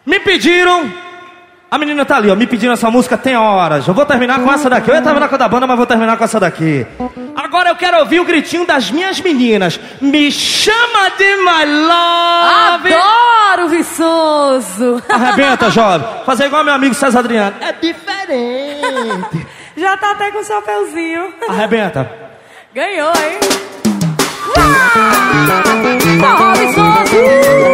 Me pediram... A menina tá ali, ó, me pedindo essa música tem horas. Eu vou terminar com essa daqui. Eu ia terminar com a da banda, mas vou terminar com essa daqui. Agora eu quero ouvir o gritinho das minhas meninas. Me chama de my love. Adoro, Viçoso. Arrebenta, jovem. Fazer igual meu amigo César Adriano. É diferente. Já tá até com o chapeuzinho. Arrebenta. Ganhou, hein? Forró Viçoso.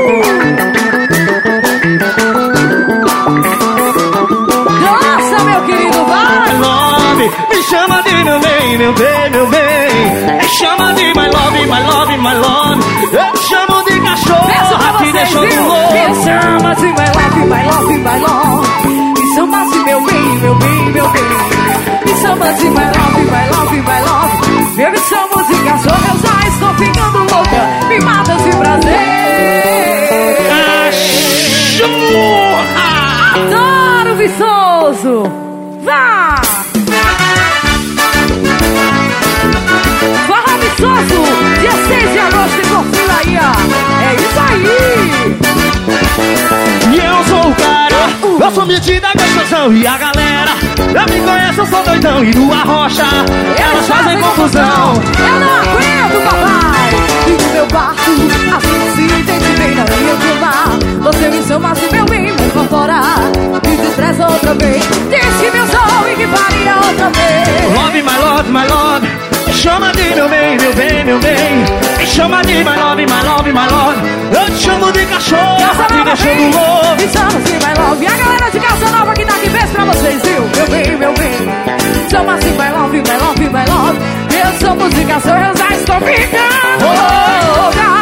Nossa, meu querido, vai! My love, me chama de meu bem, meu bem, meu bem. Me chama de my love, my love, my love. Eu te chamo de cachorro, que deixou de louco. Me chama de my love, my love, my love. Me chama de meu bem, meu bem, meu bem. Me chama de my love, my love, my love. Eu me chamo de cachorro, eu já estou ficando louca. Me mata de prazer. Cachorra! Adoro, Viçoso! Vá! Forró Viçoso, dia 6 de agosto em Porfilaria. É isso aí! E eu sou o cara, eu sou metida, gostosão. E a galera, eu me conheço, eu sou doidão. E no Arrocha, elas fazem confusão. Eu não aguento, papai! E no meu quarto, a gente se entende bem na minha cama. Você me chama de meu bem, mas vou fora. Me despreza outra vez. Diz que meu sou e que faria outra vez. Love, my love, my love. Me chama de meu bem, meu bem, meu bem. Me chama de my love, my love, my love. Eu te chamo de cachorro, te deixando louco. Me chama de my love. E a galera de Casa Nova que tá aqui, beijo pra vocês, viu? Meu bem, meu bem. Chama de my love, my love, my love. Eu sou musicação, eu já estou ficando louca.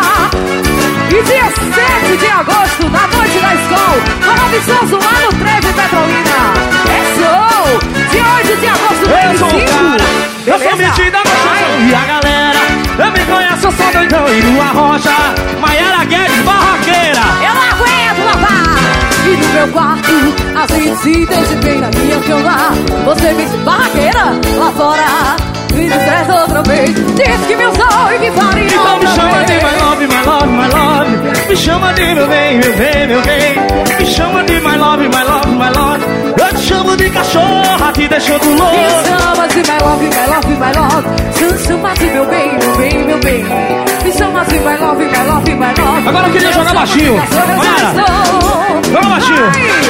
E dia 7 de agosto, na noite da escola, Forró Viçoso lá no 13 Petrolina. É show! Dia 8 de agosto, Eu sou o 25. cara, eu sou metida, gostosão. E a galera, eu me conheço, eu sou doidão. E no Arrocha, Maiara Guedes, barraqueira. Eu não aguento, papai! E no meu quarto, a gente se entende bem na minha cama. Você me barraqueira lá fora. Me estressa outra vez. Diz que meu sonho que faria Então me outra chama de vez. my love, my love, my love. Me chama de meu bem, meu bem, meu bem. Me chama de my love, my love, my love. Eu te chamo de cachorra, te deixando louco. Me chama de my love, my love, my love. Se chama de meu bem, meu bem, meu bem. Me chama de my love, my love, my love. Agora eu queria jogar baixinho. Olha, joga baixinho.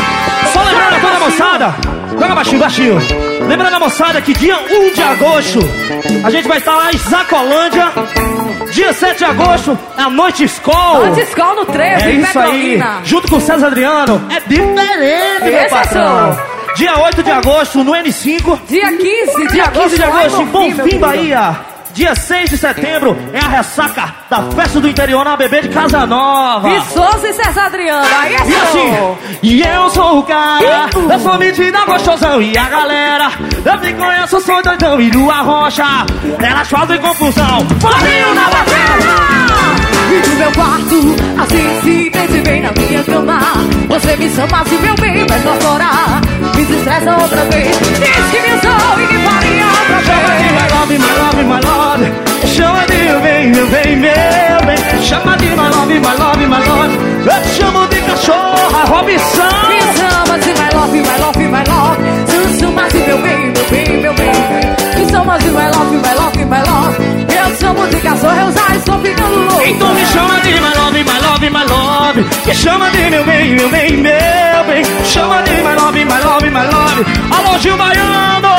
Só lembrando a toda a moçada. Joga baixinho, baixinho. Lembrando a moçada que dia 1 de agosto a gente vai estar lá em Zacolândia. Dia 7 de agosto, a Noite Skol. Noite Skol no 13, É isso aí, Petrolina. junto com o César Adriano. É diferente, meu Esse é patrão. show. Dia 8 de agosto no N5. Dia 15 de Dia agosto, 15 de agosto em meu Bonfim, querido. Bahia. Dia 6 de setembro é a ressaca da festa do interior na BB de Casa Nova. Viçoso e César Adriano. Aí é E assim, show. e eu sou o cara, eu sou metida, gostosão. E a galera, eu me conheço, eu sou doidão. E no Arrocha, elas fazem confusão. Foguinho na bateria! E no meu quarto, a gente se entende bem na minha cama. Você me chama de meu bem, mas lá fora me desestressa outra vez. Diz que me sou e que faria outra Chama de vez. my love, my love, my love. Chama de meu bem, meu bem, meu bem. Chama de my love, my love, my love. Eu te chamo de cachorra, Robson. Me chama de my love, my love, my love. Se chama de meu bem, meu bem, meu bem. Me chama de my love, my love, my love. Eu chamo de cachorro, eu já estou ficando louco. Então me chama de my love, my love, my love. Me chama de meu bem, meu bem, meu bem. Chama de my love, my love, my love. Alô, Gil Baiano.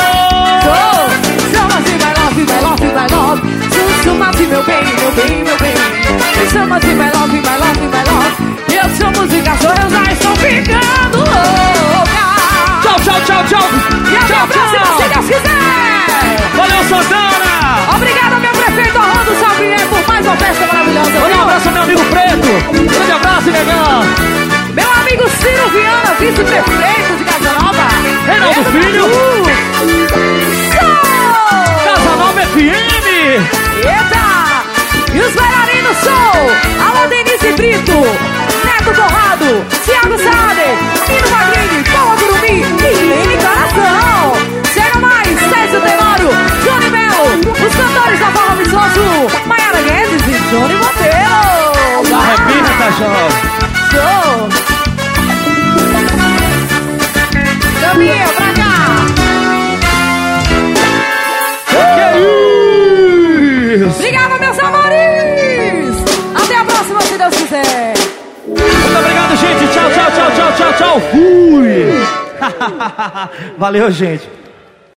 Chama de my love, my love, my love. Se chama de meu bem, meu bem, meu bem. Me chama de my love, my love, my love. Eu chamo de cachorro, eu já estou ficando louca. Tchau, tchau, tchau, tchau. E até a próxima, se Deus quiser. Valeu, Santana. Obrigada, meu prefeito Orlando Xavier, por mais uma festa maravilhosa. Um abraço, meu amigo Preto. Grande abraço, negão. Meu amigo Ciro Viana, vice-prefeito de Casa Nova. Reinaldo Filho. Show! Casa Nova FM. Eita! E os bailarinos show! Alô, Denise Brito, Neto Torrado, Thiago Sader, Nino Magrini, Paula Gurumi e Lene Coração. Chega mais, Sérgio Tenório, Johnny Melo, os cantores da Forró Viçoso, Maiara Guedes e Johnny Monteiro. Arrebenta, jovem. Show! eu fui. Valeu, gente.